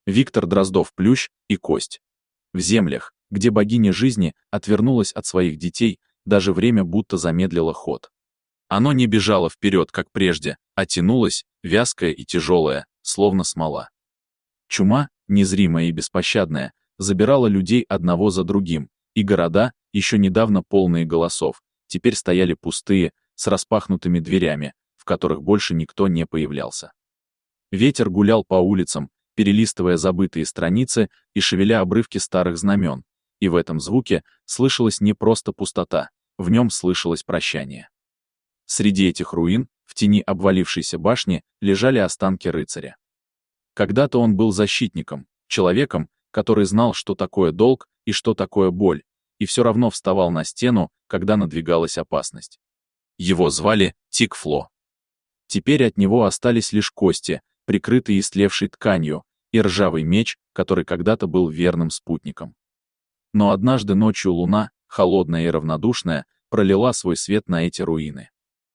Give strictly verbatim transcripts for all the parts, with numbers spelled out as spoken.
Виктор Дроздов-Плющ и Кость. В землях, где богиня жизни отвернулась от своих детей, даже время будто замедлило ход. Оно не бежало вперед, как прежде, а тянулось, вязкое и тяжелое, словно смола. Чума, незримая и беспощадная, забирала людей одного за другим, и города, еще недавно полные голосов, теперь стояли пустые, с распахнутыми дверями, в которых больше никто не появлялся. Ветер гулял по улицам, перелистывая забытые страницы и шевеля обрывки старых знамен, и в этом звуке слышалась не просто пустота, в нем слышалось прощание. Среди этих руин, в тени обвалившейся башни, лежали останки рыцаря. Когда-то он был защитником, человеком, который знал, что такое долг и что такое боль, и все равно вставал на стену, когда надвигалась опасность. Его звали Тик-Фло. Теперь от него остались лишь кости, прикрытые истлевшей тканью, и ржавый меч, который когда-то был верным спутником. Но однажды ночью луна, холодная и равнодушная, пролила свой свет на эти руины.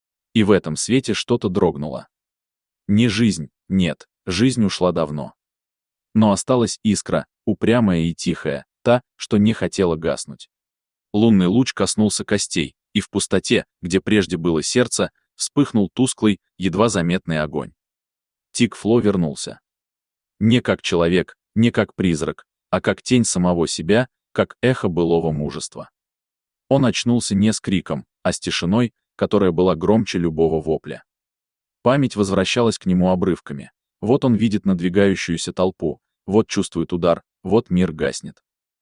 И в этом свете что-то дрогнуло. Не жизнь, нет, жизнь ушла давно. Но осталась искра, упрямая и тихая, та, что не хотела гаснуть. Лунный луч коснулся костей, и в пустоте, где прежде было сердце, вспыхнул тусклый, едва заметный огонь. Тик-Фло вернулся. Не как человек, не как призрак, а как тень самого себя, как эхо былого мужества. Он очнулся не с криком, а с тишиной, которая была громче любого вопля. Память возвращалась к нему обрывками. Вот он видит надвигающуюся толпу, вот чувствует удар, вот мир гаснет.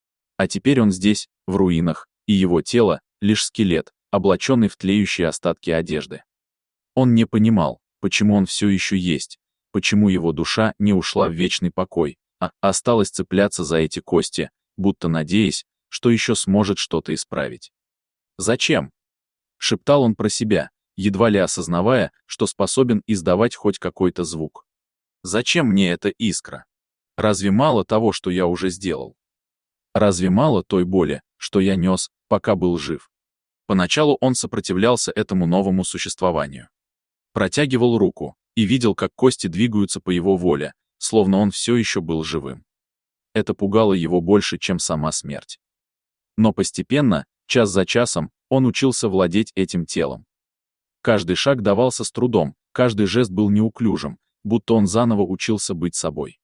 А теперь он здесь, в руинах, и его тело — лишь скелет, облаченный в тлеющие остатки одежды. Он не понимал, почему он все еще есть, почему его душа не ушла в вечный покой, а осталась цепляться за эти кости, будто надеясь, что еще сможет что-то исправить. «Зачем?» — шептал он про себя, едва ли осознавая, что способен издавать хоть какой-то звук. «Зачем мне эта искра? Разве мало того, что я уже сделал? Разве мало той боли, что я нес, пока был жив?» Поначалу он сопротивлялся этому новому существованию. Протягивал руку и видел, как кости двигаются по его воле, словно он все еще был живым. Это пугало его больше, чем сама смерть. Но постепенно, час за часом, он учился владеть этим телом. Каждый шаг давался с трудом, каждый жест был неуклюжим, будто он заново учился быть собой.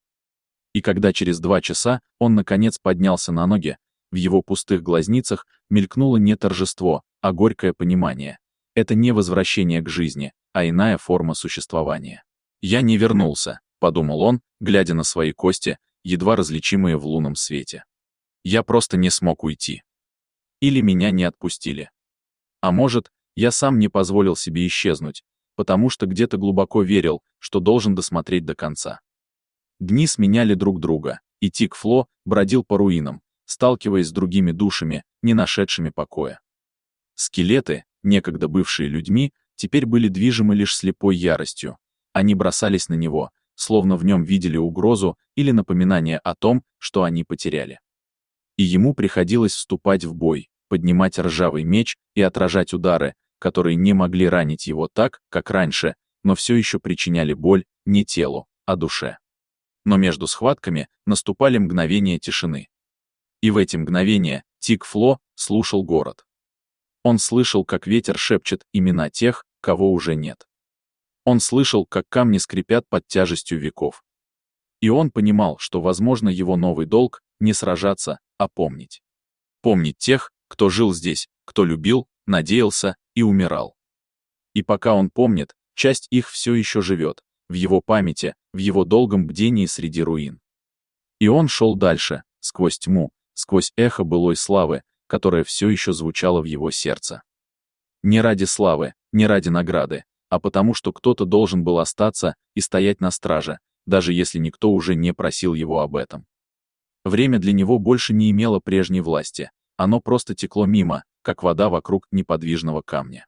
И когда через два часа он наконец поднялся на ноги, в его пустых глазницах мелькнуло не торжество, а горькое понимание. Это не возвращение к жизни, а иная форма существования. «Я не вернулся», — подумал он, глядя на свои кости, едва различимые в лунном свете. «Я просто не смог уйти. Или меня не отпустили. А может, я сам не позволил себе исчезнуть, потому что где-то глубоко верил, что должен досмотреть до конца». Дни сменяли друг друга, и Тик-Фло бродил по руинам, сталкиваясь с другими душами, не нашедшими покоя. Скелеты, некогда бывшие людьми, теперь были движимы лишь слепой яростью. Они бросались на него, словно в нем видели угрозу или напоминание о том, что они потеряли. И ему приходилось вступать в бой, поднимать ржавый меч и отражать удары, которые не могли ранить его так, как раньше, но все еще причиняли боль не телу, а душе. Но между схватками наступали мгновения тишины. И в эти мгновения Тик-Фло слушал город. Он слышал, как ветер шепчет имена тех, кого уже нет. Он слышал, как камни скрипят под тяжестью веков. И он понимал, что, возможно, его новый долг — не сражаться, а помнить. Помнить тех, кто жил здесь, кто любил, надеялся и умирал. И пока он помнит, часть их все еще живет, в его памяти, в его долгом бдении среди руин. И он шел дальше, сквозь тьму, сквозь эхо былой славы, которая все еще звучала в его сердце. Не ради славы, не ради награды, а потому что кто-то должен был остаться и стоять на страже, даже если никто уже не просил его об этом. Время для него больше не имело прежней власти, оно просто текло мимо, как вода вокруг неподвижного камня.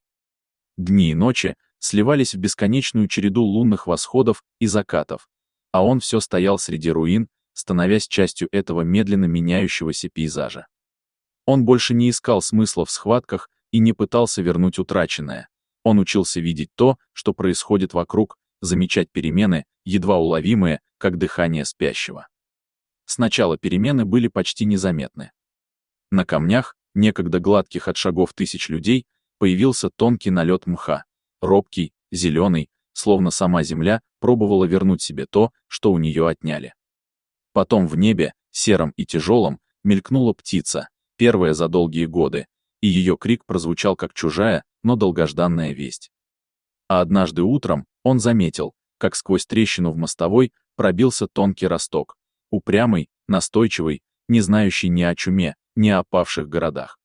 Дни и ночи сливались в бесконечную череду лунных восходов и закатов, а он все стоял среди руин, становясь частью этого медленно меняющегося пейзажа. Он больше не искал смысла в схватках и не пытался вернуть утраченное. Он учился видеть то, что происходит вокруг, замечать перемены, едва уловимые, как дыхание спящего. Сначала перемены были почти незаметны. На камнях, некогда гладких от шагов тысяч людей, появился тонкий налет мха, робкий, зеленый, словно сама земля пробовала вернуть себе то, что у нее отняли. Потом в небе, сером и тяжелом, мелькнула птица, первая за долгие годы, и ее крик прозвучал как чужая, но долгожданная весть. А однажды утром он заметил, как сквозь трещину в мостовой пробился тонкий росток, упрямый, настойчивый, не знающий ни о чуме, ни о павших городах.